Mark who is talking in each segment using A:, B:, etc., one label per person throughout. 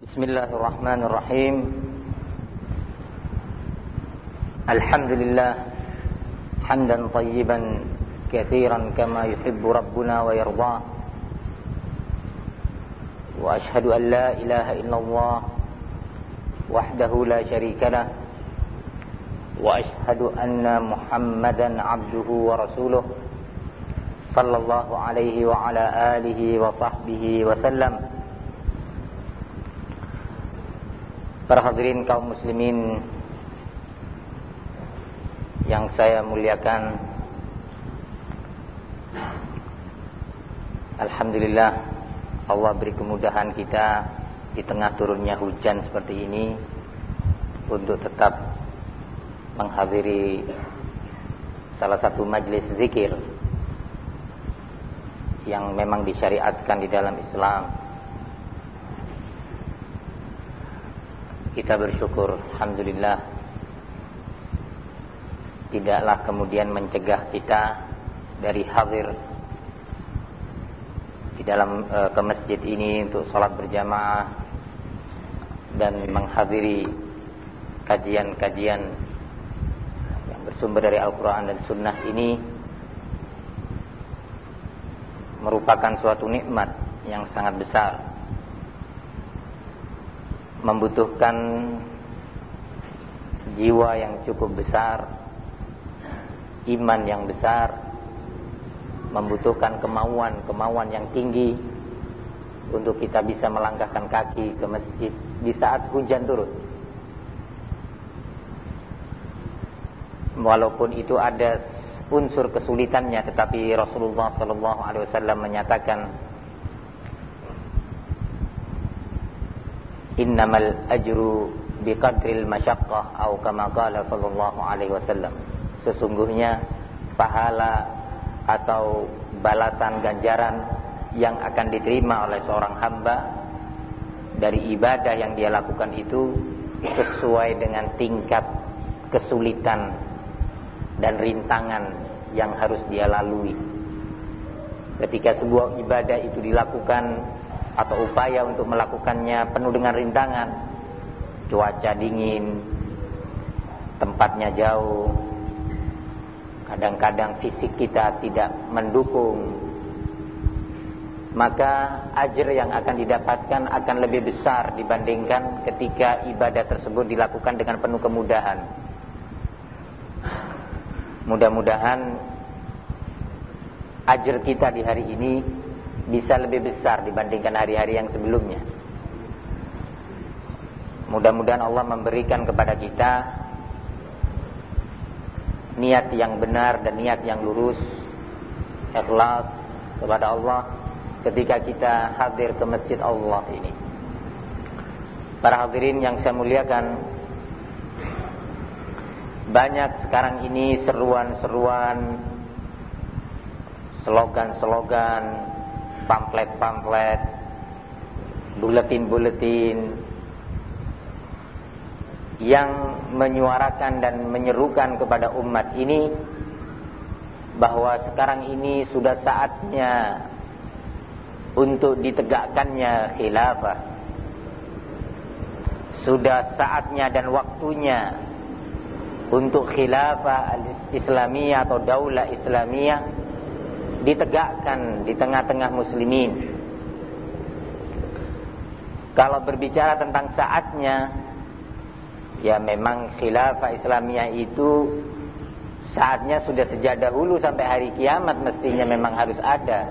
A: Bismillahirrahmanirrahim. Alhamdulillah hamdan tayyiban katsiran kama yuhibbu rabbuna wa yarda. Wa ashhadu an la ilaha illallah wahdahu la syarika lah. Wa ashhadu anna Muhammadan abduhu wa rasuluh sallallahu alaihi wa ala alihi wa sahbihi wa sallam. Para hadirin kaum muslimin yang saya muliakan, alhamdulillah Allah beri kemudahan kita di tengah turunnya hujan seperti ini untuk tetap menghadiri salah satu majelis zikir yang memang disyariatkan di dalam Islam. Kita bersyukur, alhamdulillah, tidaklah kemudian mencegah kita dari hadir di dalam ke masjid ini untuk salat berjamaah dan menghadiri kajian-kajian yang bersumber dari Al-Quran dan Sunnah ini merupakan suatu nikmat yang sangat besar, membutuhkan jiwa yang cukup besar, iman yang besar, membutuhkan kemauan yang tinggi untuk kita bisa melangkahkan kaki ke masjid di saat hujan turun. Walaupun itu ada unsur kesulitannya, tetapi Rasulullah SAW menyatakan, innamal ajru biqadril masyaqqah atau kama qala sallallahu alaihi wasallam. Sesungguhnya pahala atau balasan ganjaran yang akan diterima oleh seorang hamba dari ibadah yang dia lakukan itu sesuai dengan tingkat kesulitan dan rintangan yang harus dia lalui. Ketika sebuah ibadah itu dilakukan atau upaya untuk melakukannya penuh dengan rintangan, cuaca dingin, tempatnya jauh, kadang-kadang fisik kita tidak mendukung, maka ajr yang akan didapatkan akan lebih besar dibandingkan ketika ibadah tersebut dilakukan dengan penuh kemudahan. Mudah-mudahan ajr kita di hari ini bisa lebih besar dibandingkan hari-hari yang sebelumnya. Mudah-mudahan Allah memberikan kepada kita niat yang benar dan niat yang lurus, ikhlas kepada Allah ketika kita hadir ke masjid Allah ini. Para hadirin yang saya muliakan, banyak sekarang ini seruan-seruan, slogan-slogan, pamflet-pamflet, buletin-buletin yang menyuarakan dan menyerukan kepada umat ini bahwa sekarang ini sudah saatnya untuk ditegakkannya khilafah. Sudah saatnya dan waktunya untuk khilafah al-Islamiyah atau daulah Islamiyah ditegakkan di tengah-tengah muslimin. Kalau berbicara tentang saatnya, ya memang khilafah Islamiyah itu saatnya sudah sejak dahulu sampai hari kiamat mestinya memang harus ada.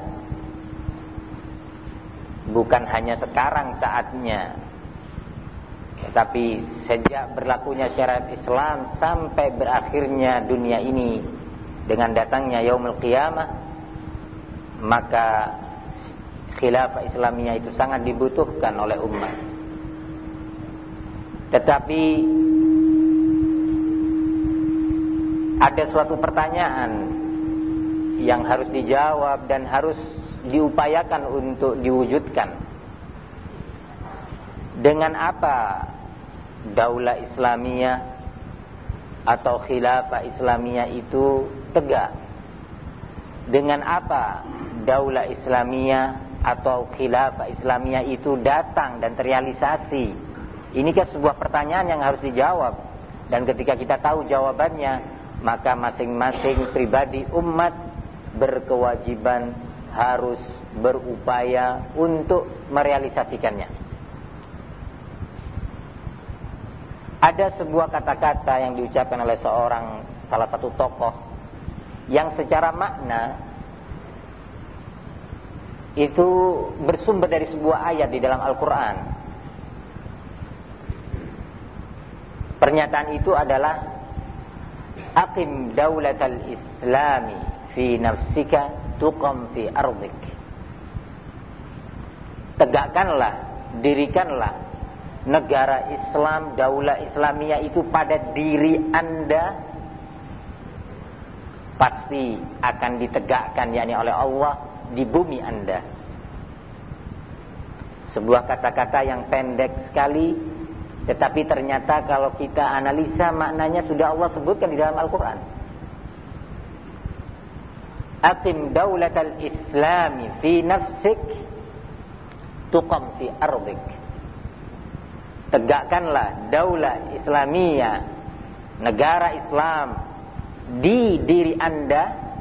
A: Bukan hanya sekarang saatnya, tetapi sejak berlakunya syariat Islam sampai berakhirnya dunia ini dengan datangnya yaumul qiyamah, maka khilafah Islamiyah itu sangat dibutuhkan oleh umat. Tetapi ada suatu pertanyaan yang harus dijawab dan harus diupayakan untuk diwujudkan. Dengan apa daulah Islamiyah atau khilafah Islamiyah itu tegak? Dengan apa daulah Islamiyah atau khilafah Islamiyah itu datang dan terrealisasi? Ini kan sebuah pertanyaan yang harus dijawab. Dan ketika kita tahu jawabannya, maka masing-masing pribadi umat berkewajiban harus berupaya untuk merealisasikannya. Ada sebuah kata-kata yang diucapkan oleh salah satu tokoh yang secara makna itu bersumber dari sebuah ayat di dalam Al-Quran. Pernyataan itu adalah aqim daulatal islami fi nafsika tuqam fi ardik. Tegakkanlah, dirikanlah negara Islam, daulah Islamiyah itu pada diri Anda, pasti akan ditegakkan yakni oleh Allah di bumi Anda. Sebuah kata-kata yang pendek sekali, tetapi ternyata kalau kita analisa maknanya sudah Allah sebutkan di dalam Al-Quran. Aqim daulatal islami fi nafsik tuqam fi ardik. Tegakkanlah daulah Islamiyah, negara Islam di diri Anda.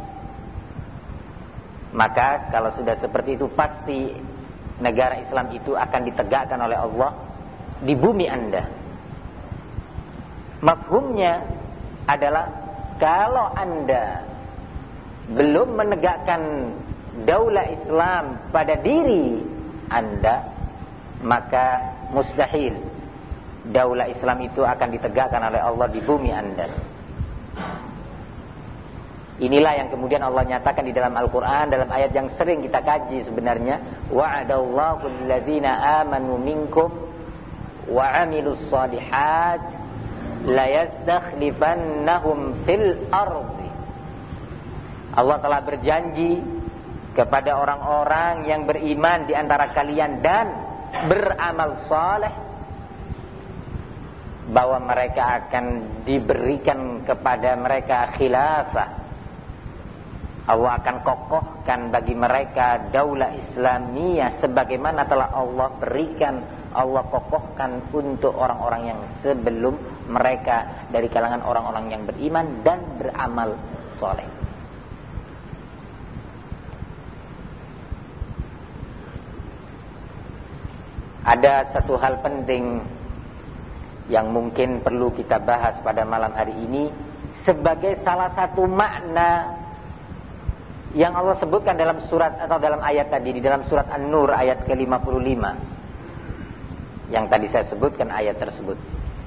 A: Maka kalau sudah seperti itu, pasti negara Islam itu akan ditegakkan oleh Allah di bumi Anda. Mafhumnya adalah kalau Anda belum menegakkan daulah Islam pada diri Anda, maka mustahil daulah Islam itu akan ditegakkan oleh Allah di bumi Anda. Inilah yang kemudian Allah nyatakan di dalam Al-Quran, dalam ayat yang sering kita kaji sebenarnya. Wa'adallahu alladhina amanu minkum wa amilus salihat la yastakhlifannahum fil ardi. Allah telah berjanji kepada orang-orang yang beriman di antara kalian dan beramal saleh bahwa mereka akan diberikan kepada mereka khilafah. Allah akan kokohkan bagi mereka daulah Islamiyah sebagaimana telah Allah berikan, Allah kokohkan untuk orang-orang yang sebelum mereka dari kalangan orang-orang yang beriman dan beramal soleh. Ada satu hal penting yang mungkin perlu kita bahas pada malam hari ini sebagai salah satu makna yang Allah sebutkan dalam surat atau dalam ayat tadi, di dalam surat An-Nur ayat ke-55 yang tadi saya sebutkan ayat tersebut.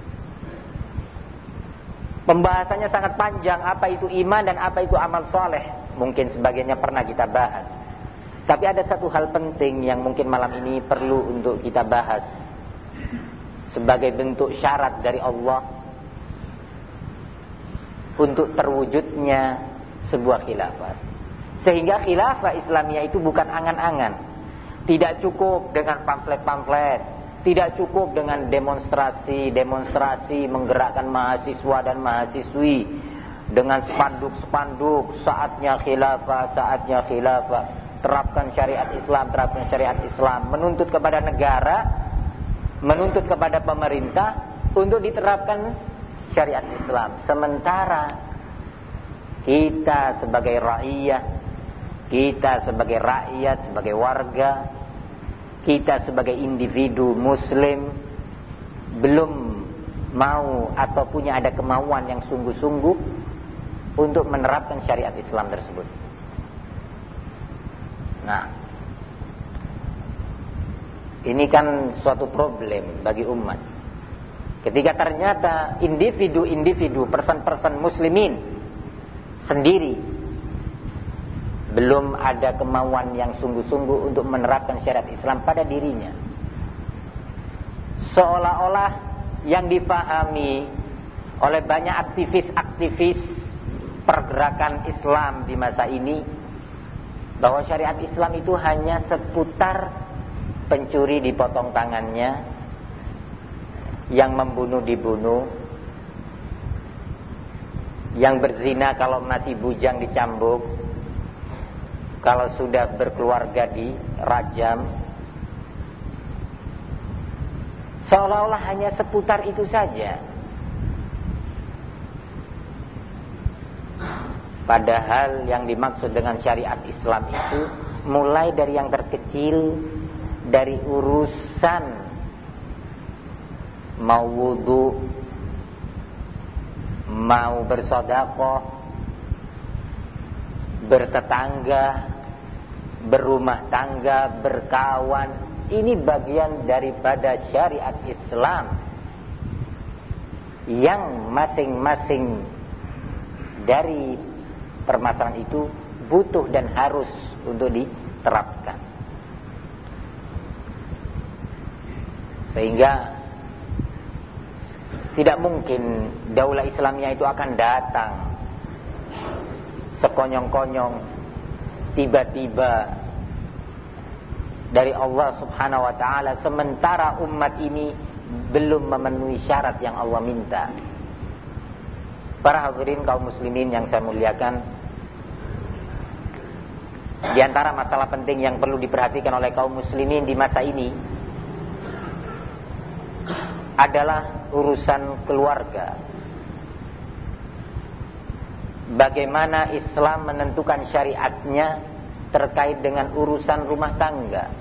A: Pembahasannya sangat panjang, apa itu iman dan apa itu amal soleh. Mungkin sebagiannya pernah kita bahas, tapi ada satu hal penting yang mungkin malam ini perlu untuk kita bahas sebagai bentuk syarat dari Allah untuk terwujudnya sebuah khilafah. Sehingga khilafah Islamiyah itu bukan angan-angan. Tidak cukup dengan pamflet-pamflet, tidak cukup dengan demonstrasi menggerakkan mahasiswa dan mahasiswi dengan spanduk-spanduk saatnya khilafah, terapkan syariat Islam, menuntut kepada negara, menuntut kepada pemerintah untuk diterapkan syariat Islam. Sementara kita sebagai rakyat, kita sebagai rakyat, sebagai warga, kita sebagai individu muslim belum mau atau punya ada kemauan yang sungguh-sungguh untuk menerapkan syariat Islam tersebut. Nah, ini kan suatu problem bagi umat. Ketika ternyata individu, person muslimin sendiri belum ada kemauan yang sungguh-sungguh untuk menerapkan syariat Islam pada dirinya. Seolah-olah yang difahami oleh banyak aktivis pergerakan Islam di masa ini bahwa syariat Islam itu hanya seputar pencuri dipotong tangannya, yang membunuh dibunuh, yang berzina kalau masih bujang dicambuk, kalau sudah berkeluarga rajam, seolah-olah hanya seputar itu saja. Padahal yang dimaksud dengan syariat Islam itu mulai dari yang terkecil, dari urusan mau wudu, mau bersedekah, bertetangga, berumah tangga, berkawan. Ini bagian daripada syariat Islam yang masing-masing dari permasalahan itu butuh dan harus untuk diterapkan. Sehingga tidak mungkin daulah Islamiyah itu akan datang sekonyong-konyong tiba-tiba dari Allah Subhanahu wa taala sementara umat ini belum memenuhi syarat yang Allah minta. Para hadirin kaum muslimin yang saya muliakan, di antara masalah penting yang perlu diperhatikan oleh kaum muslimin di masa ini adalah urusan keluarga. Bagaimana Islam menentukan syariatnya terkait dengan urusan rumah tangga.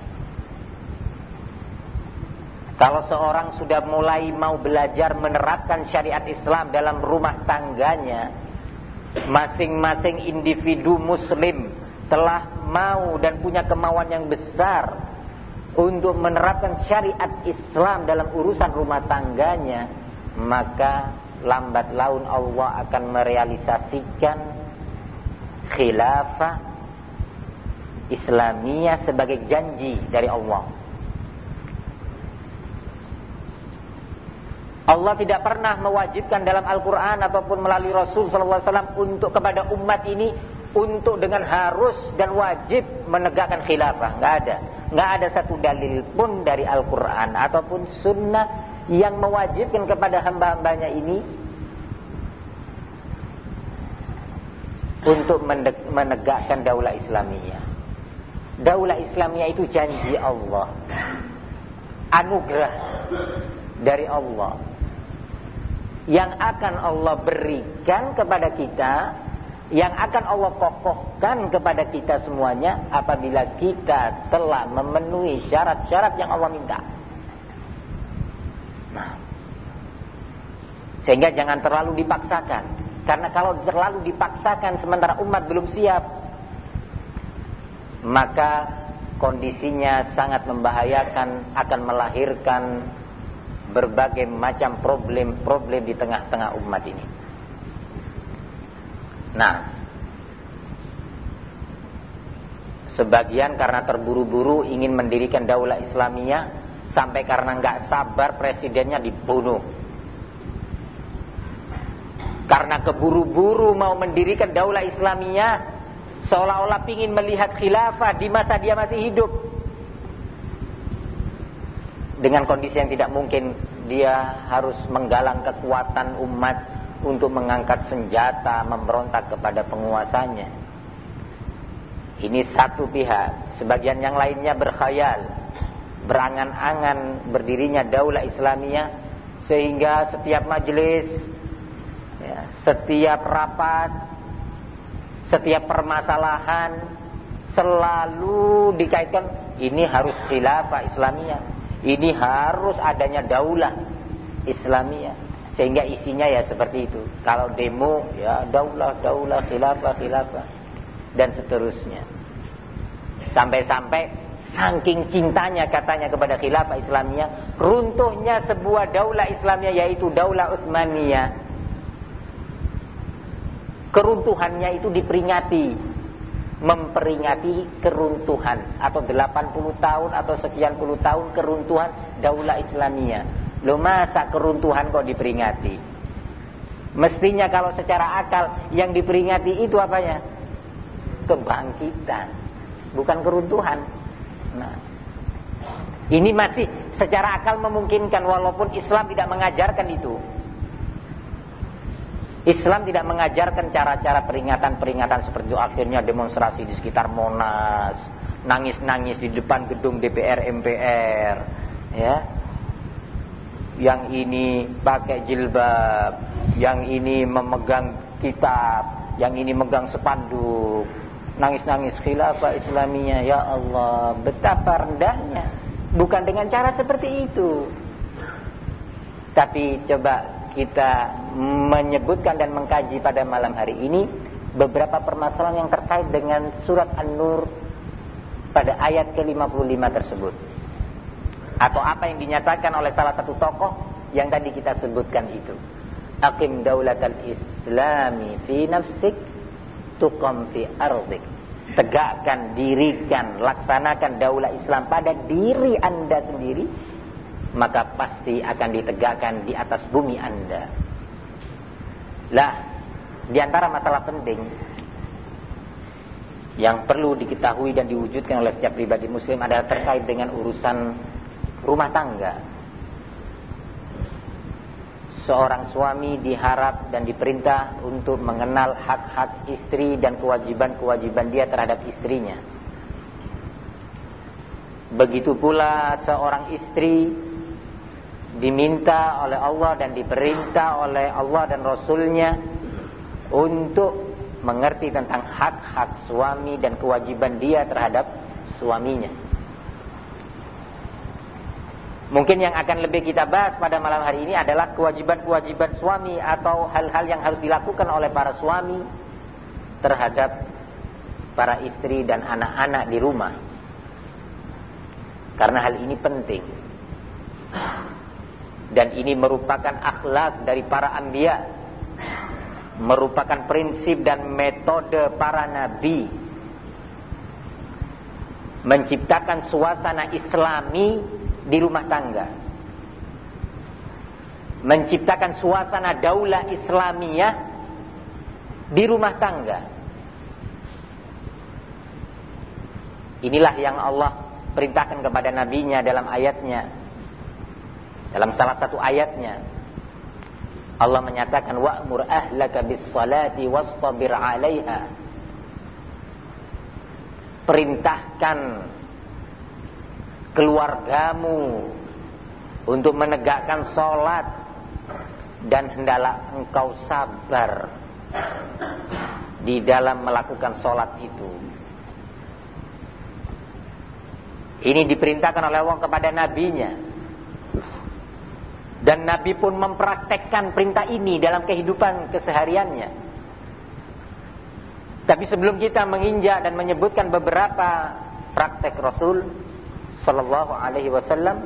A: Kalau seorang sudah mulai mau belajar menerapkan syariat Islam dalam rumah tangganya, masing-masing individu muslim telah mau dan punya kemauan yang besar untuk menerapkan syariat Islam dalam urusan rumah tangganya, maka lambat laun Allah akan merealisasikan khilafah Islamiyah sebagai janji dari Allah. Allah tidak pernah mewajibkan dalam Al-Quran ataupun melalui Rasul sallallahu alaihi wasallam untuk kepada umat ini untuk dengan harus dan wajib menegakkan khilafah. Enggak ada satu dalil pun dari Al-Quran ataupun sunnah yang mewajibkan kepada hamba-hambanya ini untuk menegakkan daulah Islamiyah. Daulah Islamiyah itu janji Allah, anugerah dari Allah yang akan Allah berikan kepada kita, yang akan Allah kokohkan kepada kita semuanya apabila kita telah memenuhi syarat-syarat yang Allah minta. Nah, sehingga jangan terlalu dipaksakan, karena kalau terlalu dipaksakan sementara umat belum siap, maka kondisinya sangat membahayakan, akan melahirkan berbagai macam problem-problem di tengah-tengah umat ini. Nah, sebagian karena terburu-buru ingin mendirikan daulah Islamiyah, sampai karena nggak sabar presidennya dibunuh. Karena keburu-buru mau mendirikan daulah Islamiyah, seolah-olah ingin melihat khilafah di masa dia masih hidup. Dengan kondisi yang tidak mungkin, dia harus menggalang kekuatan umat untuk mengangkat senjata, memberontak kepada penguasanya. Ini satu pihak. Sebagian yang lainnya berkhayal, berangan-angan berdirinya daulah Islamiyah, sehingga setiap majelis, ya, setiap rapat, setiap permasalahan selalu dikaitkan ini harus khilafah Islamiyah, ini harus adanya daulah Islamiyah, sehingga isinya ya seperti itu. Kalau demo ya daulah, khilafah, dan seterusnya. Sampai-sampai saking cintanya katanya kepada khilafah Islamiyah, runtuhnya sebuah daulah Islamiyah yaitu daulah Utsmaniyah. Keruntuhannya itu diperingati, memperingati keruntuhan atau 80 tahun atau sekian puluh tahun keruntuhan daulah Islamiyah. Loh, masa keruntuhan kok diperingati? Mestinya kalau secara akal yang diperingati itu apanya? Kebangkitan, bukan keruntuhan. Nah, ini masih secara akal memungkinkan walaupun Islam tidak mengajarkan itu. Islam tidak mengajarkan cara-cara peringatan-peringatan seperti itu. Akhirnya demonstrasi di sekitar Monas, nangis-nangis di depan gedung DPR MPR, ya. Yang ini pakai jilbab, yang ini memegang kitab, yang ini megang spanduk, nangis-nangis khilafah Islamiyah. Ya Allah, betapa rendahnya. Bukan dengan cara seperti itu. Tapi coba kita menyebutkan dan mengkaji pada malam hari ini beberapa permasalahan yang terkait dengan surat An-Nur pada ayat ke-55 tersebut. Atau apa yang dinyatakan oleh salah satu tokoh yang tadi kita sebutkan itu. Aqim daulatal islami fi nafsik tuqam fi ardik. Tegakkan, dirikan, laksanakan daulah Islam pada diri Anda sendiri, maka pasti akan ditegakkan di atas bumi Anda. Lah, di antara masalah penting yang perlu diketahui dan diwujudkan oleh setiap pribadi muslim adalah terkait dengan urusan rumah tangga. Seorang suami diharap dan diperintah untuk mengenal hak-hak istri dan kewajiban-kewajiban dia terhadap istrinya. Begitu pula seorang istri diminta oleh Allah dan diperintah oleh Allah dan Rasulnya untuk mengerti tentang hak-hak suami dan kewajiban dia terhadap suaminya. Mungkin yang akan lebih kita bahas pada malam hari ini adalah kewajiban-kewajiban suami atau hal-hal yang harus dilakukan oleh para suami terhadap para istri dan anak-anak di rumah. Karena hal ini penting. Dan ini merupakan akhlak dari para anbiya, merupakan prinsip dan metode para nabi, menciptakan suasana islami di rumah tangga, menciptakan suasana daulah Islamiyah di rumah tangga. Inilah yang Allah perintahkan kepada nabinya dalam ayatnya. Dalam salah satu ayatnya Allah menyatakan wa'mur ahlaka bis-salati wastabir 'alaiha. Perintahkan keluargamu untuk menegakkan sholat dan hendaklah engkau sabar di dalam melakukan sholat itu. Ini diperintahkan oleh Allah kepada nabinya, dan nabi pun mempraktekkan perintah ini dalam kehidupan kesehariannya. Tapi sebelum kita menginjak dan menyebutkan beberapa praktek Rasul Sallallahu Alaihi Wasallam,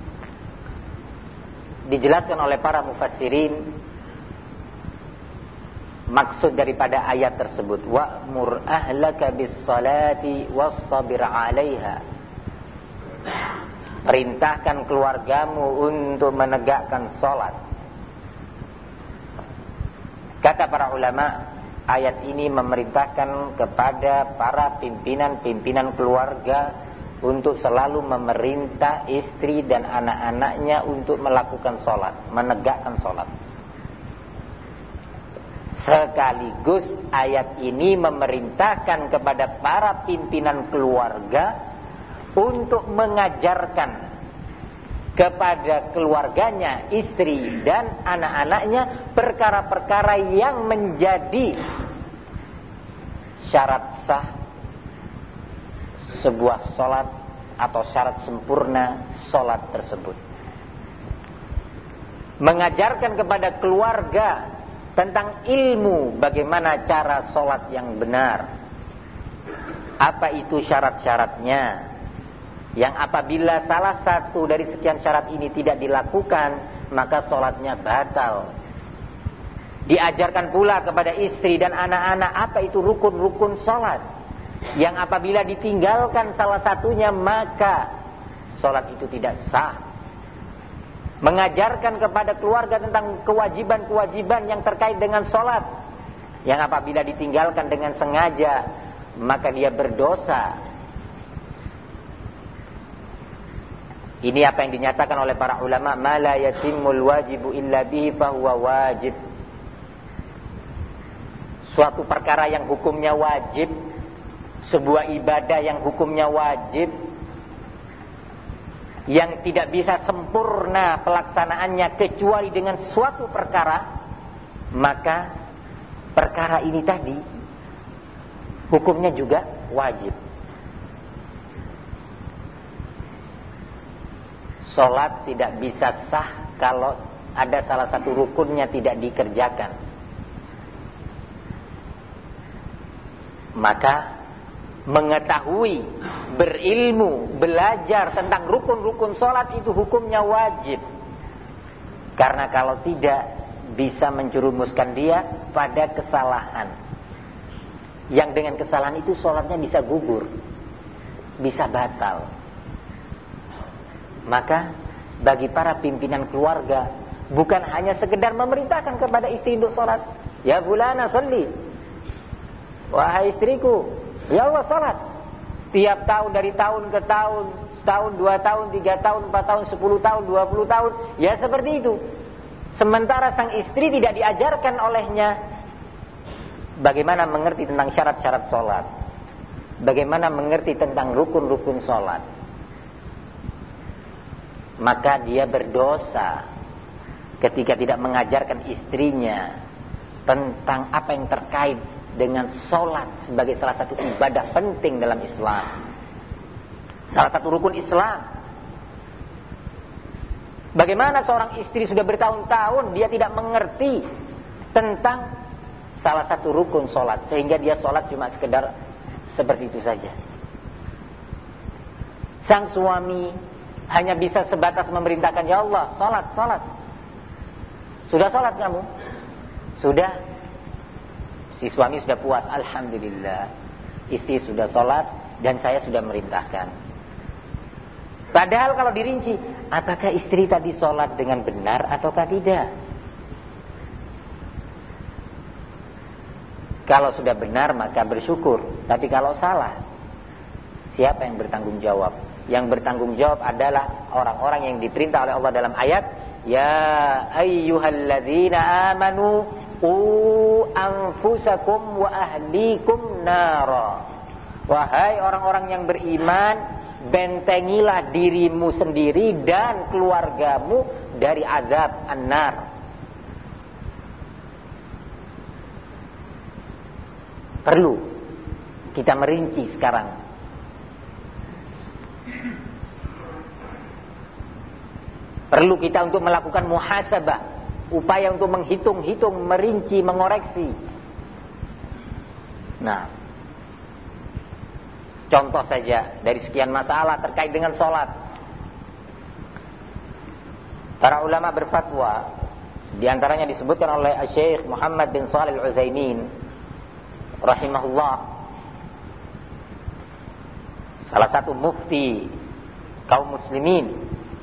A: dijelaskan oleh para mufassirin maksud daripada ayat tersebut. Wa'mur ahlaka bis-salati wastabir 'alaiha. Perintahkan keluargamu untuk menegakkan salat. Kata para ulama, ayat ini memerintahkan kepada para pimpinan-pimpinan keluarga untuk selalu memerintah istri dan anak-anaknya untuk melakukan sholat, menegakkan sholat. Sekaligus ayat ini memerintahkan kepada para pimpinan keluarga untuk mengajarkan kepada keluarganya, istri dan anak-anaknya perkara-perkara yang menjadi syarat sah sebuah sholat atau syarat sempurna sholat tersebut. Mengajarkan kepada keluarga tentang ilmu bagaimana cara sholat yang benar. Apa itu syarat-syaratnya, yang apabila salah satu dari sekian syarat ini tidak dilakukan, maka sholatnya batal. Diajarkan pula kepada istri dan anak-anak apa itu rukun-rukun sholat, yang apabila ditinggalkan salah satunya maka sholat itu tidak sah. Mengajarkan kepada keluarga tentang kewajiban-kewajiban yang terkait dengan sholat, yang apabila ditinggalkan dengan sengaja maka dia berdosa. Ini apa yang dinyatakan oleh para ulama, ma la yatimul wajibu illa bihi fahuwa wajib. Suatu perkara yang hukumnya wajib sebuah ibadah yang hukumnya wajib, yang tidak bisa sempurna pelaksanaannya kecuali dengan suatu perkara, maka perkara ini tadi hukumnya juga wajib. Salat tidak bisa sah kalau ada salah satu rukunnya tidak dikerjakan. Maka mengetahui, berilmu, belajar tentang rukun-rukun salat itu hukumnya wajib. Karena kalau tidak, bisa menjerumuskan dia pada kesalahan. Yang dengan kesalahan itu salatnya bisa gugur, bisa batal. Maka bagi para pimpinan keluarga, bukan hanya sekedar memerintahkan kepada istri untuk salat. Ya fulana sholli. Wahai istriku, ya Allah salat. Tiap tahun, dari tahun ke tahun, setahun, 2 tahun, 3 tahun, 4 tahun, 10 tahun, 20 tahun, ya seperti itu. Sementara sang istri tidak diajarkan olehnya bagaimana mengerti tentang syarat-syarat salat, bagaimana mengerti tentang rukun-rukun salat. Maka dia berdosa ketika tidak mengajarkan istrinya tentang apa yang terkait dengan salat sebagai salah satu ibadah penting dalam Islam, salah satu rukun Islam. Bagaimana seorang istri sudah bertahun-tahun dia tidak mengerti tentang salah satu rukun salat, sehingga dia salat cuma sekedar seperti itu saja. Sang suami hanya bisa sebatas memerintahkan, ya Allah, salat, salat. Sudah salat kamu? Sudah. Si suami sudah puas, alhamdulillah. Istri sudah salat dan saya sudah merintahkan. Padahal kalau dirinci, apakah istri tadi salat dengan benar ataukah tidak? Kalau sudah benar maka bersyukur. Tapi kalau salah, siapa yang bertanggung jawab? Yang bertanggung jawab adalah orang-orang yang diperintah oleh Allah dalam ayat, ya ayyuhalladzina amanu qu anfusakum wa ahlikum nara. Wahai orang-orang yang beriman, bentengilah dirimu sendiri dan keluargamu dari azab an-nar. Perlu kita merinci sekarang. Perlu kita untuk melakukan muhasabah, upaya untuk menghitung-hitung, merinci, mengoreksi. Nah, contoh saja dari sekian masalah terkait dengan sholat. Para ulama berfatwa, diantaranya disebutkan oleh Syekh Muhammad bin Shalih Al-Utsaimin rahimahullah, salah satu mufti kaum muslimin,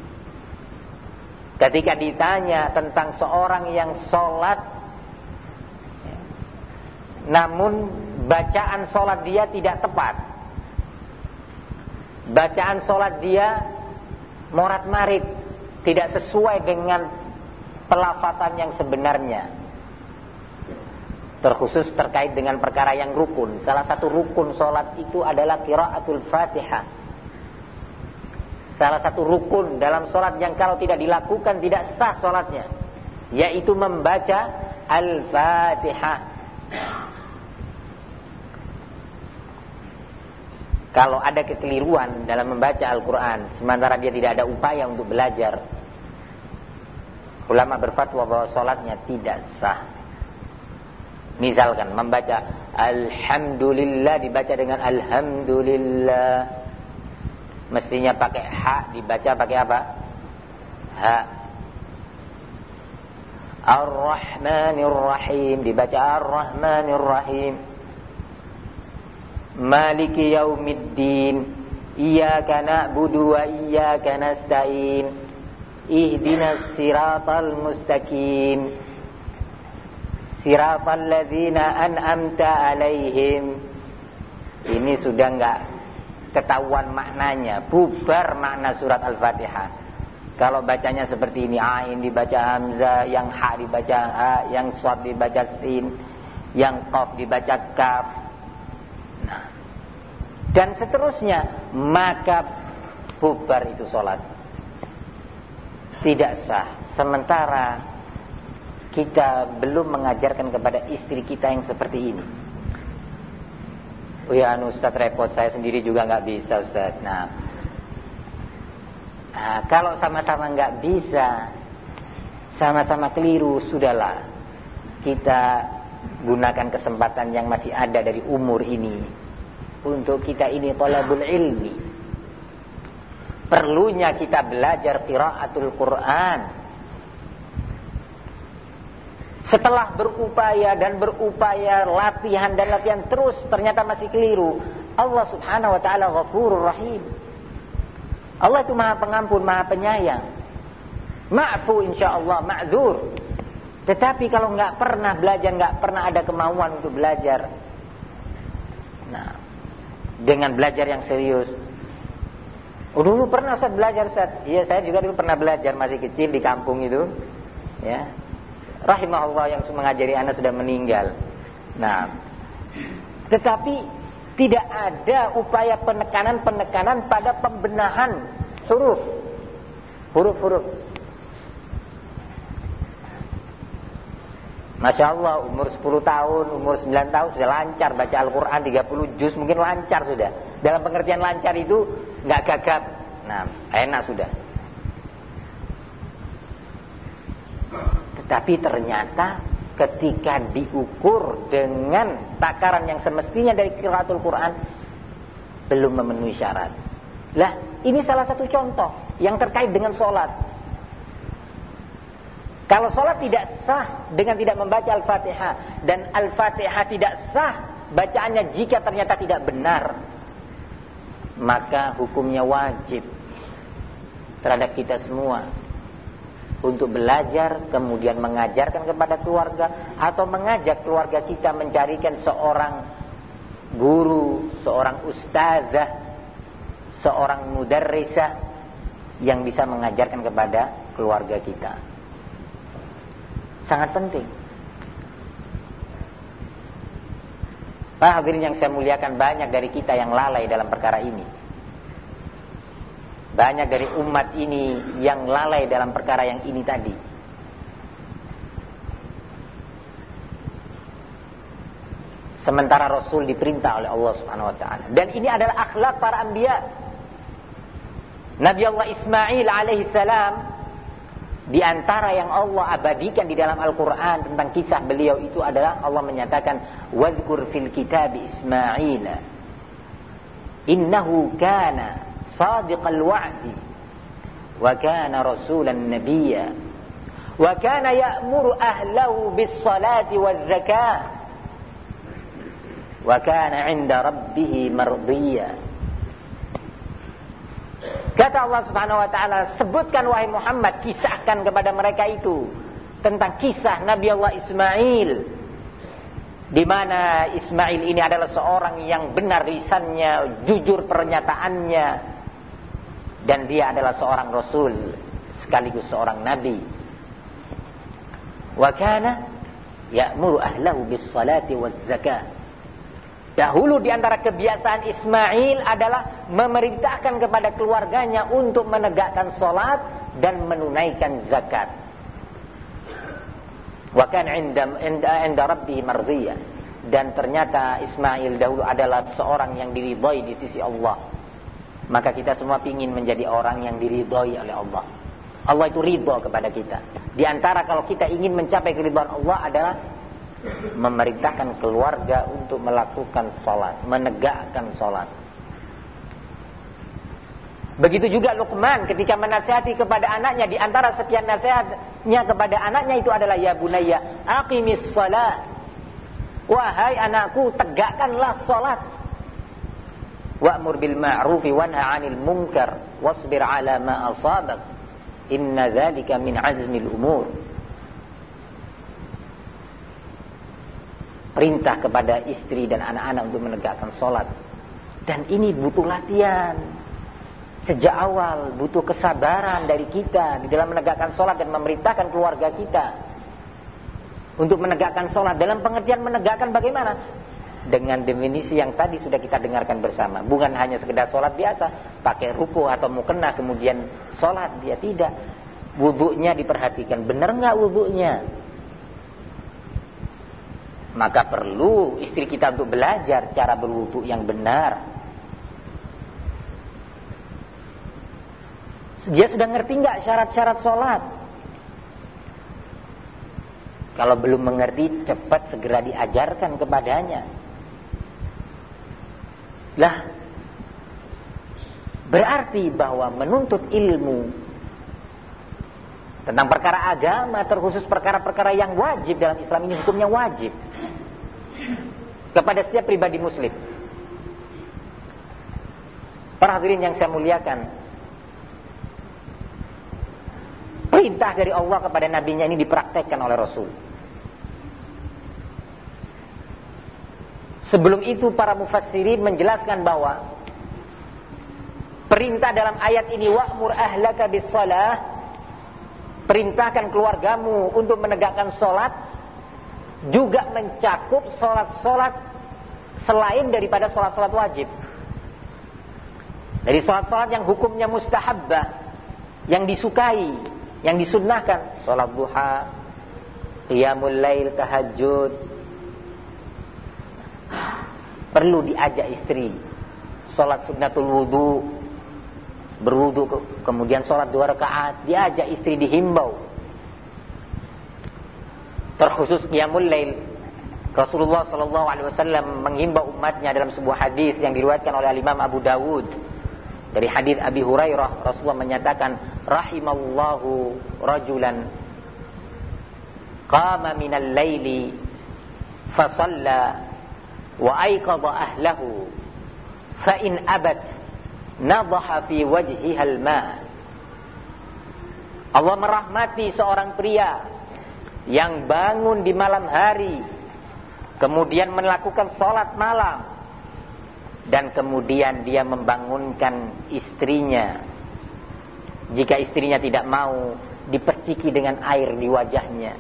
A: ketika ditanya tentang seorang yang sholat namun bacaan sholat dia tidak tepat, bacaan sholat dia morat-marit, tidak sesuai dengan pelafatan yang sebenarnya, terkhusus terkait dengan perkara yang rukun. Salah satu rukun sholat itu adalah qiraatul Fatihah. Salah satu rukun dalam sholat yang kalau tidak dilakukan tidak sah sholatnya, yaitu membaca Al-Fatihah. Kalau ada kekeliruan dalam membaca Al-Quran, sementara dia tidak ada upaya untuk belajar, ulama berfatwa bahwa sholatnya tidak sah. Misalkan membaca Alhamdulillah dibaca dengan Alhamdulillah, mestinya pakai ha, dibaca pakai apa? Ha. Ar-Rahmanir Rahim dibaca Ar-Rahmanir Rahim. Maliki Yaumiddin, Iyyaka na'budu wa iyyaka nasta'in, Ihdinas siratal mustaqim, Siratal ladzina an'amta alaihim. Ini sudah enggak ketahuan maknanya, bubar makna surat Al-Fatihah. Kalau bacanya seperti ini, ain dibaca hamzah, yang ha dibaca ha, yang shad dibaca sin, yang qaf dibaca kaf. Nah, dan seterusnya, maka bubar itu sholat. Tidak sah sementara kita belum mengajarkan kepada istri kita yang seperti ini. Oh ya Ustaz, repot, saya sendiri juga nggak bisa Ustaz. Nah, kalau sama-sama nggak bisa, sama-sama keliru, sudahlah kita gunakan kesempatan yang masih ada dari umur ini untuk kita ini thalabul ilmi. Perlunya kita belajar qiraatul Quran. Setelah berupaya dan berupaya, latihan dan latihan terus, ternyata masih keliru. Allah Subhanahu wa taala Ghafurur Rahim. Allah itu Maha Pengampun, Maha Penyayang. Ma'fu insyaallah, ma'dzur. Tetapi kalau nggak pernah belajar, nggak pernah ada kemauan untuk belajar, nah, dengan belajar yang serius. Oh dulu pernah Ustaz belajar Ustaz. Iya, saya juga dulu pernah belajar masih kecil di kampung itu. Ya. Rahimahullah yang mengajari anak sudah meninggal. Nah, tetapi tidak ada upaya penekanan pada pembenahan huruf-huruf. Masya Allah, umur 10 tahun, umur 9 tahun sudah lancar baca Al-Quran 30 juz, mungkin lancar sudah. Dalam pengertian lancar itu nggak gagap. Nah, enak sudah. Tetapi ternyata ketika diukur dengan takaran yang semestinya dari qiraatul Quran, belum memenuhi syarat. Lah, ini salah satu contoh yang terkait dengan sholat. Kalau sholat tidak sah dengan tidak membaca Al-Fatihah, dan Al-Fatihah tidak sah bacaannya jika ternyata tidak benar, maka hukumnya wajib terhadap kita semua untuk belajar, kemudian mengajarkan kepada keluarga, atau mengajak keluarga kita mencarikan seorang guru, seorang ustazah, seorang mudarrisah yang bisa mengajarkan kepada keluarga kita. Sangat penting. Pak hadirin yang saya muliakan, banyak dari kita yang lalai dalam perkara ini. Banyak dari umat ini yang lalai dalam perkara yang ini tadi. Sementara Rasul diperintah oleh Allah Subhanahu wa taala. Dan ini adalah akhlak para anbiya. Nabi Allah Ismail alaihi salam, di antara yang Allah abadikan di dalam Al-Quran tentang kisah beliau itu adalah Allah menyatakan, "Wadhkur fil kitab Ismail, innahu kana sadiqal wa'di, wa kana rasulan nabiyya, wa kana ya'muru ahlahu bis salati waz zakah, wa kana 'inda rabbih mardiyya." Kata Allah Subhanahu wa taala, sebutkan wahai Muhammad, kisahkan kepada mereka itu tentang kisah Nabi Allah Ismail, di mana Ismail ini adalah seorang yang benar lisannya, jujur pernyataannya, dan dia adalah seorang rasul sekaligus seorang nabi. Wa kana ya'muru ahlahu bis salati waz zakah. Dahulu di antara kebiasaan Ismail adalah memerintahkan kepada keluarganya untuk menegakkan salat dan menunaikan zakat. Wa kana 'inda rabbih mardiyya. Dan ternyata Ismail dahulu adalah seorang yang diridhai di sisi Allah. Maka kita semua ingin menjadi orang yang diridhai oleh Allah. Allah itu ridha kepada kita. Di antara kalau kita ingin mencapai keridhaan Allah adalah memerintahkan keluarga untuk melakukan salat, menegakkan salat. Begitu juga Luqman ketika menasihati kepada anaknya, di antara sekian nasihatnya kepada anaknya itu adalah, ya bunayya aqimis shalah, wahai anakku tegakkanlah salat, wa'mur bil ma'rufi wanha 'anil munkar wasbir 'ala ma asabak, inna dzalika min 'azmil umur. Perintah kepada istri dan anak-anak untuk menegakkan salat. Dan ini butuh latihan sejak awal, butuh kesabaran dari kita di dalam menegakkan salat dan memerintahkan keluarga kita untuk menegakkan salat. Dalam pengertian menegakkan bagaimana? dengan definisi yang tadi sudah kita dengarkan bersama. Bukan hanya sekedar sholat biasa, pakai ruku atau mukena kemudian sholat, dia tidak. Wudunya diperhatikan, benar nggak wudunya? Maka perlu istri kita untuk belajar cara berwudu yang benar. Dia sudah ngerti nggak syarat-syarat sholat? Kalau belum mengerti, cepat segera diajarkan kepadanya. Lah, berarti bahwa menuntut ilmu tentang perkara agama, terkhusus perkara-perkara yang wajib dalam Islam ini, hukumnya wajib kepada setiap pribadi muslim. Para hadirin yang saya muliakan, perintah dari Allah kepada nabinya ini dipraktekkan oleh Rasul. Sebelum itu para mufassirin menjelaskan bahwa perintah dalam ayat ini, wa'mur ahlaka bis-shalah, perintahkan keluargamu untuk menegakkan sholat, juga mencakup sholat-sholat selain daripada sholat-sholat wajib. Dari sholat-sholat yang hukumnya mustahabbah, yang disukai, yang disunnahkan, sholat duha, qiyamul lail, tahajud. Perlu diajak istri sholat sunnatul wudu, berwudu kemudian sholat 2 rakaat, diajak istri, dihimbau. Terkhusus qiyamul lail, Rasulullah SAW menghimbau umatnya dalam sebuah hadis yang diriwayatkan oleh Imam Abu Dawud dari hadis Abi Hurairah. Rasulullah menyatakan, rahimallahu rajulan qama minal laili fasalla wa aiqadha ahlahu fa in abat nadhaha fi wajhiha al-ma. Allah merahmati seorang pria yang bangun di malam hari, kemudian melakukan sholat malam, dan kemudian dia membangunkan istrinya. Jika istrinya tidak mau, diperciki dengan air di wajahnya.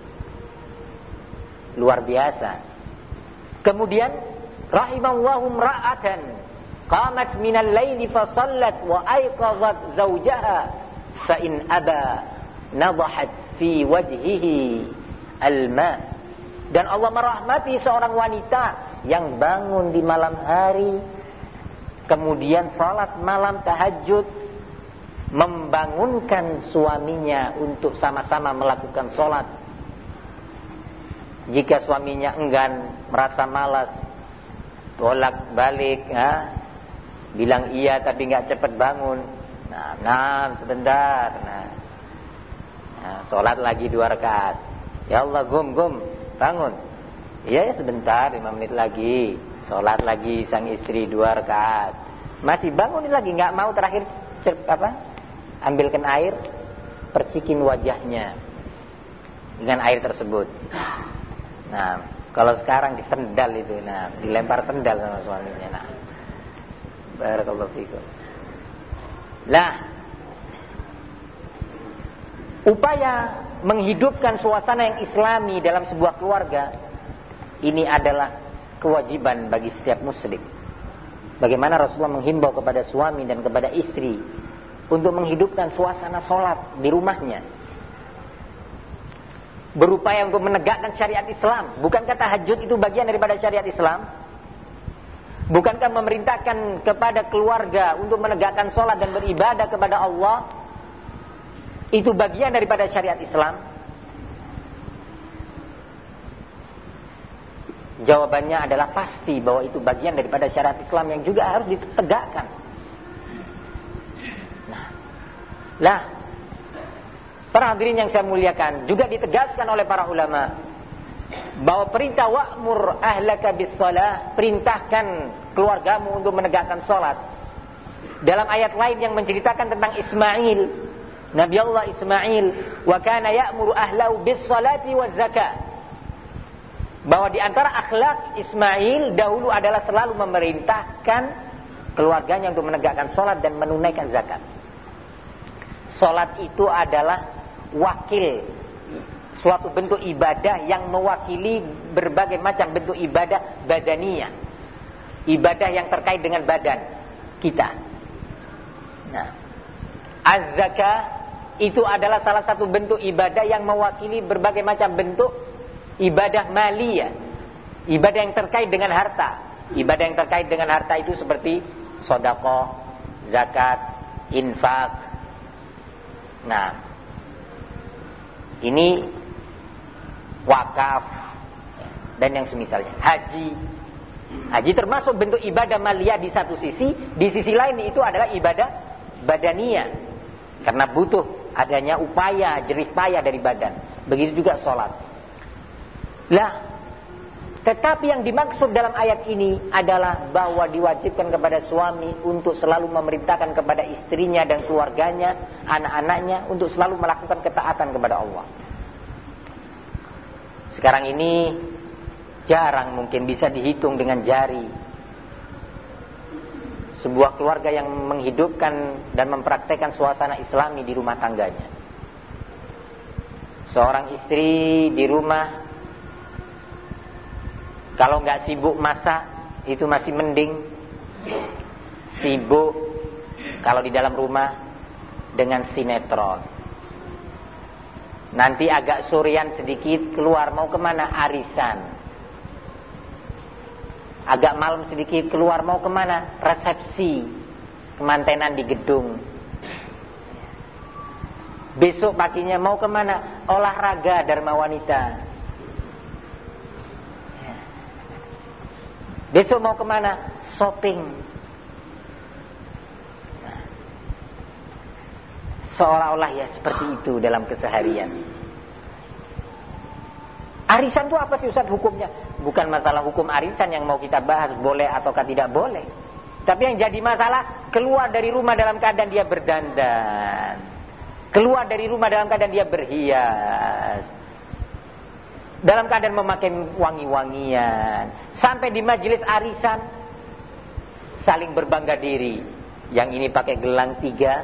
A: Luar biasa. Kemudian rahimallahu imra'atan qamat minal laili fa shallat wa ayqadhat zawjaha fa in aba nadhahat fi wajhihi al-ma. Dan Allah merahmati seorang wanita yang bangun di malam hari, kemudian salat malam tahajud, membangunkan suaminya untuk sama-sama melakukan salat. Jika suaminya enggan, merasa malas, bolak balik, bilang iya tapi nggak cepat bangun. Nah, sebentar. Nah, sholat lagi 2 rakaat. Ya Allah, gum, bangun. Iya ya sebentar, 5 menit lagi. Sholat lagi sang istri 2 rakaat. Masih bangun lagi, nggak mau. Terakhir ambilkan air, percikin wajahnya dengan air tersebut. Nah, kalau sekarang disendal itu, dilempar sendal sama suaminya. Nah, barakallahu fikum. Lah, upaya menghidupkan suasana yang islami dalam sebuah keluarga ini adalah kewajiban bagi setiap muslim. Bagaimana Rasulullah menghimbau kepada suami dan kepada istri untuk menghidupkan suasana sholat di rumahnya, berupaya untuk menegakkan syariat Islam. Bukankah tahajud itu bagian daripada syariat Islam? Bukankah memerintahkan kepada keluarga untuk menegakkan sholat dan beribadah kepada Allah itu bagian daripada syariat Islam? Jawabannya adalah pasti bahwa itu bagian daripada syariat Islam yang juga harus ditegakkan. Nah, para hadirin yang saya muliakan, juga ditegaskan oleh para ulama bahwa perintah wa'mur ahlaka bis-shalah, perintahkan keluargamu untuk menegakkan salat. Dalam ayat lain yang menceritakan tentang Ismail, Nabi Allah Ismail, wa kana ya'muru ahlahu bis-salati waz-zakah. Bahwa di antara akhlak Ismail dahulu adalah selalu memerintahkan keluarganya untuk menegakkan salat dan menunaikan zakat. Salat itu adalah wakil suatu bentuk ibadah yang mewakili berbagai macam bentuk ibadah badaniyah, ibadah yang terkait dengan badan kita. Nah, az-zakah itu adalah salah satu bentuk ibadah yang mewakili berbagai macam bentuk ibadah maliyah, ibadah yang terkait dengan harta. Ibadah yang terkait dengan harta itu seperti sedekah, zakat, infak. Nah, ini wakaf dan yang semisalnya. Haji termasuk bentuk ibadah maliyah di satu sisi, di sisi lain itu adalah ibadah badaniyah, karena butuh adanya upaya, jerih payah dari badan. Begitu juga sholat. Lah, tetapi yang dimaksud dalam ayat ini adalah bahwa diwajibkan kepada suami untuk selalu memerintahkan kepada istrinya dan keluarganya, anak-anaknya, untuk selalu melakukan ketaatan kepada Allah. Sekarang ini jarang mungkin bisa dihitung dengan jari sebuah keluarga yang menghidupkan dan mempraktekkan suasana islami di rumah tangganya. Seorang istri di rumah, kalau nggak sibuk masak itu masih mending. Sibuk kalau di dalam rumah dengan sinetron. Nanti agak sorean sedikit keluar, mau kemana? Arisan. Agak malam sedikit keluar, mau kemana? Resepsi, kemantenan di gedung. Besok paginya mau kemana? Olahraga Dharma Wanita. Besok mau kemana? Shopping. Seolah-olah ya seperti itu dalam keseharian. Arisan itu apa sih Ustaz hukumnya? Bukan masalah hukum arisan yang mau kita bahas, boleh ataukah tidak boleh. Tapi yang jadi masalah, keluar dari rumah dalam keadaan dia berdandan, keluar dari rumah dalam keadaan dia berhias, dalam keadaan memakai wangi-wangian, sampai di majelis arisan saling berbangga diri. Yang ini pakai gelang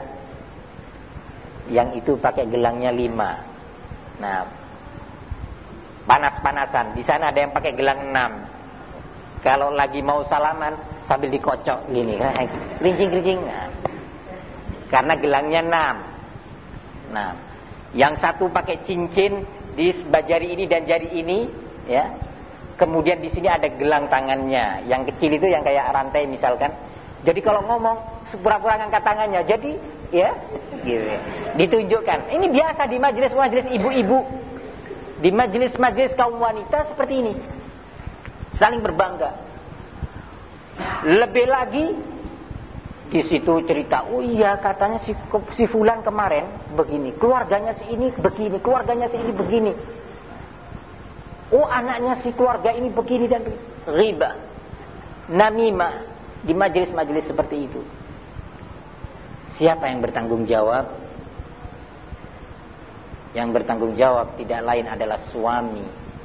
A: 3, yang itu pakai gelangnya 5. Nah, panas-panasan. Di sana ada yang pakai gelang 6. Kalau lagi mau salaman sambil dikocok gini, kerincing-kerincing. Nah, karena gelangnya 6. Nah, yang satu pakai cincin di jari ini dan jari ini, ya. Kemudian di sini ada gelang tangannya, yang kecil itu yang kayak rantai misalkan. Jadi kalau ngomong pura-pura ngangkat tangannya, jadi ya, gitu. Ditunjukkan. Ini biasa di majelis-majelis ibu-ibu, di majelis-majelis kaum wanita seperti ini, saling berbangga. Lebih lagi di situ cerita, oh iya katanya si fulan kemarin begini, keluarganya si ini begini, keluarganya si ini begini. Oh anaknya si keluarga ini begini dan begini. Riba, namimah di majelis-majelis seperti itu. Siapa yang bertanggung jawab? Yang bertanggung jawab tidak lain adalah suami.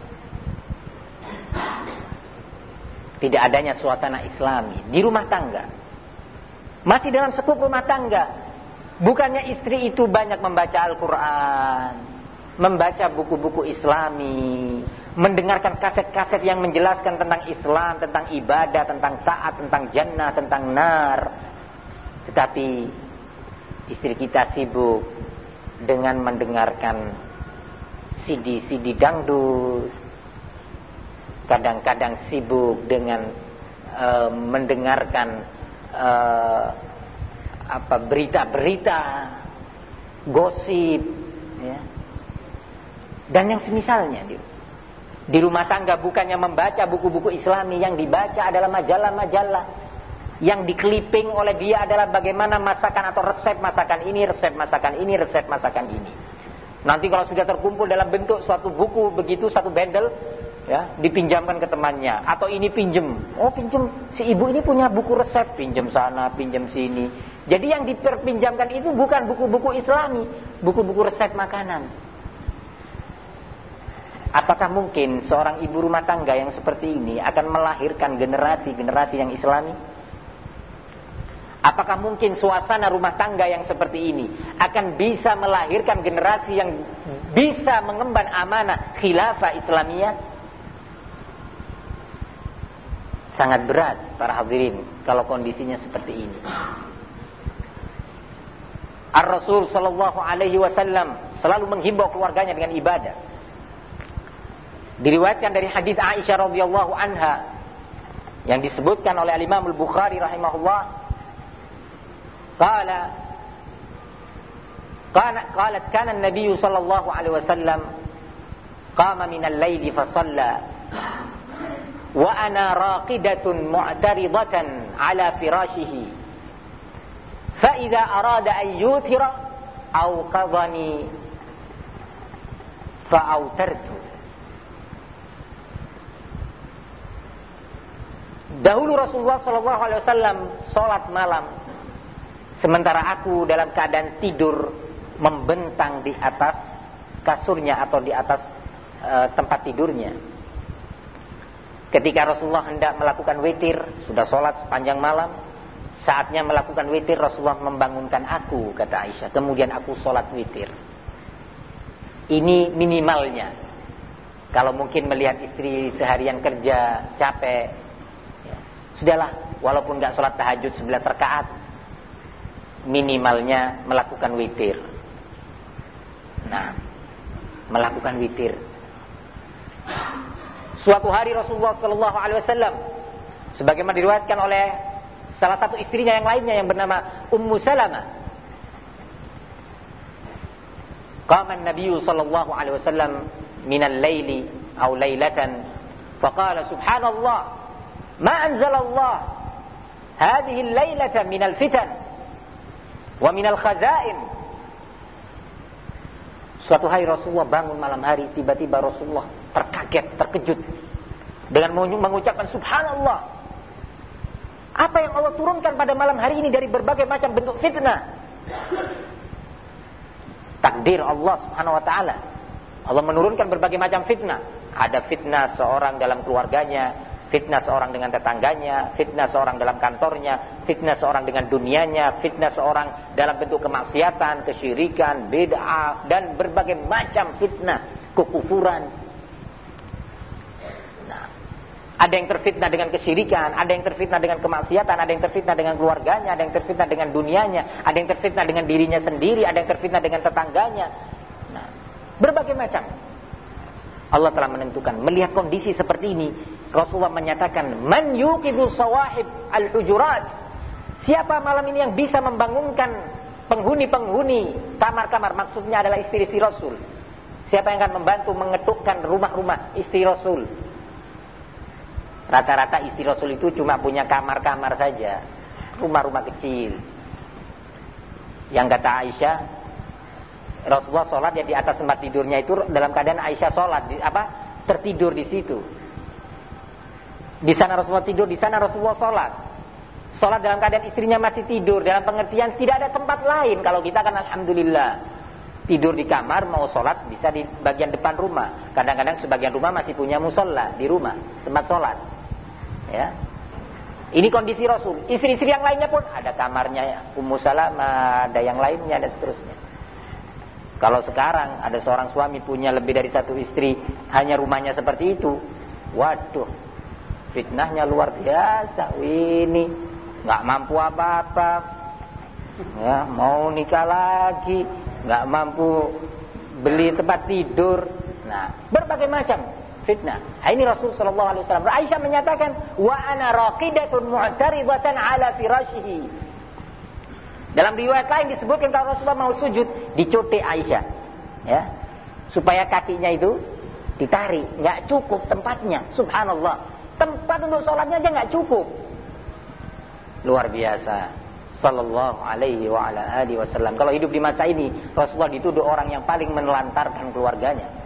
A: Tidak adanya suasana islami di rumah tangga. Masih dalam skup rumah tangga. Bukannya istri itu banyak membaca Al-Quran, membaca buku-buku islami, mendengarkan kaset-kaset yang menjelaskan tentang Islam, tentang ibadah, tentang taat, tentang jannah, tentang nar. Tetapi istri kita sibuk dengan mendengarkan CD dangdut. Kadang-kadang sibuk dengan mendengarkan berita-berita, gosip, ya. Dan yang semisalnya di rumah tangga bukannya membaca buku-buku Islami, yang dibaca adalah majalah-majalah. Yang dikliping oleh dia adalah bagaimana masakan atau resep masakan ini, resep masakan ini, resep masakan ini. Nanti kalau sudah terkumpul dalam bentuk suatu buku begitu, satu bundle, ya, dipinjamkan ke temannya. Atau ini pinjem, oh pinjem, si ibu ini punya buku resep, pinjem sana, pinjem sini. Jadi yang diperpinjamkan itu bukan buku-buku Islami, buku-buku resep makanan. Apakah mungkin seorang ibu rumah tangga yang seperti ini akan melahirkan generasi-generasi yang Islami? Apakah mungkin suasana rumah tangga yang seperti ini akan bisa melahirkan generasi yang bisa mengemban amanah khilafah Islamiyah? Sangat berat para hadirin kalau kondisinya seperti ini. Ar-Rasul sallallahu alaihi wasallam selalu menghimbau keluarganya dengan ibadah. Diriwayatkan dari hadis Aisyah radhiyallahu anha yang disebutkan oleh Imam Al-Bukhari rahimahullah, qalat kana an-nabiy sallallahu alaihi wasallam qama min al-laili fa shalla wa ana raqidatun mu'taridatan ala firashihi fa idza arada an yuthira awqadhani fa autartu. Dahulu Rasulullah sallallahu alaihi wasallam salat malam sementara aku dalam keadaan tidur membentang di atas kasurnya atau di atas tempat tidurnya. Ketika Rasulullah hendak melakukan witir, sudah sholat sepanjang malam, saatnya melakukan witir, Rasulullah membangunkan aku, kata Aisyah. Kemudian aku sholat witir. Ini minimalnya. Kalau mungkin melihat istri seharian kerja, capek, ya, sudahlah, walaupun gak sholat tahajud 11 rakaat, minimalnya melakukan witir. Nah, melakukan witir. Suatu hari Rasulullah sallallahu alaihi wasallam sebagaimana diriwayatkan oleh salah satu istrinya yang lainnya yang bernama Ummu Salamah. Qama an-nabiy sallallahu alaihi wasallam min al-laili aw lailatan faqala subhanallah ma anzala Allah hadhihi al-lailata min al-fitan wa min al-khaza'in. Suatu hari Rasulullah bangun malam hari, tiba-tiba Rasulullah terkaget, terkejut dengan mengucapkan subhanallah. Apa yang Allah turunkan pada malam hari ini dari berbagai macam bentuk fitnah. Takdir Allah subhanahu wa ta'ala. Allah menurunkan berbagai macam fitnah. Ada fitnah seorang dalam keluarganya, fitnah seorang dengan tetangganya, fitnah seorang dalam kantornya, fitnah seorang dengan dunianya, fitnah seorang dalam bentuk kemaksiatan, kesyirikan, bid'ah, dan berbagai macam fitnah, kekufuran. Ada yang terfitnah dengan kesyirikan, ada yang terfitnah dengan kemaksiatan, ada yang terfitnah dengan keluarganya, ada yang terfitnah dengan dunianya, ada yang terfitnah dengan dirinya sendiri, ada yang terfitnah dengan tetangganya. Nah, berbagai macam. Allah telah menentukan. Melihat kondisi seperti ini, Rasulullah menyatakan, "Man yuqidu sawahib al-hujurat." Siapa malam ini yang bisa membangunkan penghuni-penghuni kamar-kamar, maksudnya adalah istri-istri Rasul. Siapa yang akan membantu mengetukkan rumah-rumah istri Rasul? Rata-rata istri Rasul itu cuma punya kamar-kamar saja, rumah-rumah kecil. Yang kata Aisyah, Rasulullah sholat ya di atas tempat tidurnya itu dalam keadaan Aisyah sholat, tertidur di situ. Di sana Rasulullah tidur, di sana Rasulullah sholat. Sholat dalam keadaan istrinya masih tidur, dalam pengertian tidak ada tempat lain. Kalau kita kan alhamdulillah tidur di kamar, mau sholat bisa di bagian depan rumah. Kadang-kadang sebagian rumah masih punya musola di rumah, tempat sholat. Ya, ini kondisi Rasul. Istri-istri yang lainnya pun ada kamarnya, Ummu Salamah, ada yang lainnya dan seterusnya. Kalau sekarang ada seorang suami punya lebih dari satu istri, hanya rumahnya seperti itu, waduh, fitnahnya luar biasa. Ini nggak mampu apa-apa, ya, mau nikah lagi, nggak mampu beli tempat tidur. Nah, berbagai macam fitnah. Ini Rasul sallallahu alaihi wasallam. Aisyah menyatakan, "Wa ana raqidatun mu'taridatan ala firashihi." Dalam riwayat lain disebutkan kalau Rasulullah mau sujud, dicotek Aisyah, ya, supaya kakinya itu ditarik. Enggak cukup tempatnya. Subhanallah. Tempat untuk sholatnya aja enggak cukup. Luar biasa. Sallallahu alaihi wa ala alihi wasallam. Kalau hidup di masa ini, Rasulullah dituduh orang yang paling menelantarkan keluarganya.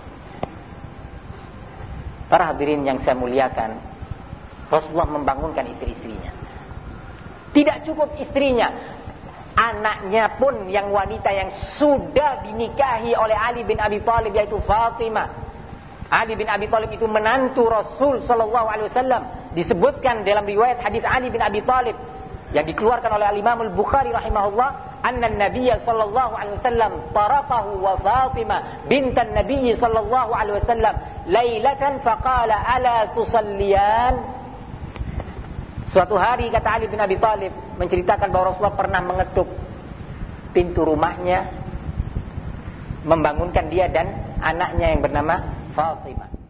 A: Para hadirin yang saya muliakan, Rasulullah membangunkan istri-istrinya. Tidak cukup istrinya, anaknya pun yang wanita yang sudah dinikahi oleh Ali bin Abi Thalib, yaitu Fatimah. Ali bin Abi Thalib itu menantu Rasul sallallahu alaihi wasallam. Disebutkan dalam riwayat hadis Ali bin Abi Thalib yang dikeluarkan oleh Imam Al-Bukhari rahimahullah, anna an-nabiy sallallahu alaihi wasallam tarakahu wa Fatimah bintan nabiy sallallahu alaihi wasallam lailatan faqala ala tusalliyan. Suatu hari, kata Ali bin Abi Thalib menceritakan bahwa Rasulullah pernah mengetuk pintu rumahnya, membangunkan dia dan anaknya yang bernama Fatimah.